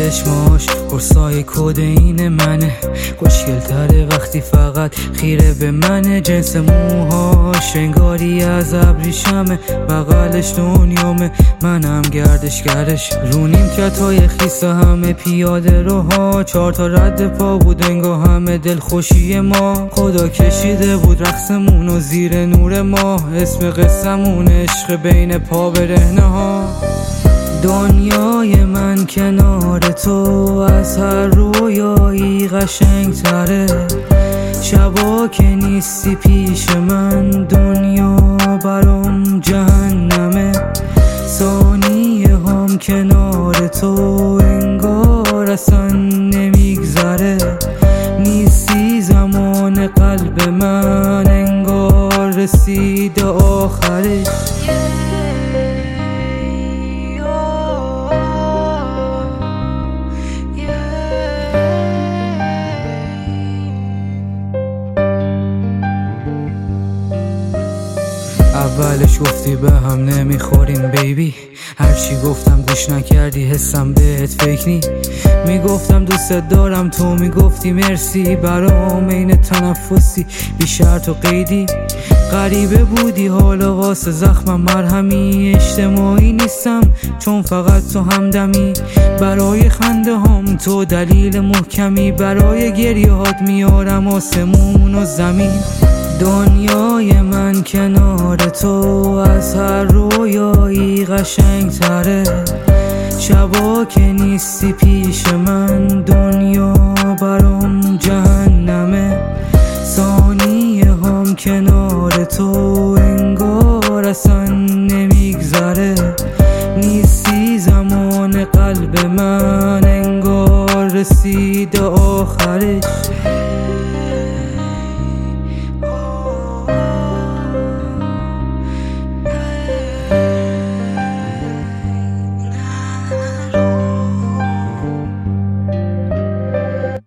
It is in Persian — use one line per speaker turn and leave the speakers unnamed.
چشماش قرصای کدین منه، خوشگل تره وقتی فقط خیره به منه. جنس موهاش انگاری از ابریشمه، بغلش دنیامه منم گردشگرش. رو نیمکتای خیس همه پیاده روها، 4 تا رد پا بود انگار همه دلخوشی ما. خدا کشیده بود رقصمونو زیر نور ماه، اسم قصمون عشق بین پا برهنه ها. دنیای من کنار تو از هر رویایی قشنگ تره، شبا که نیستی پیش من دنیا برام جهنمه. ثانیه هم کنار تو انگار اصلا نمیگذره، نیستی زمان قلب من انگار رسیده آخرش. اولش گفتی به هم نمیخوریم بیبی، هرچی گفتم گوش نکردی حسم بهت فکر نی. میگفتم دوست دارم تو میگفتی مرسی، برام عین تنفسی بی شرط و قیدی. غریبه بودی حالا واسه زخمم مرهمی، اجتماعی نیستم چون فقط تو همدمی. برای خنده هم تو دلیل محکمی، برای گریه هات میارم آسمون و زمین. دنیای من کنار تو از هر رویایی قشنگ تره، شبا که نیستی پیش من دنیا برام جهنمه. ثانیه هم کنار تو انگار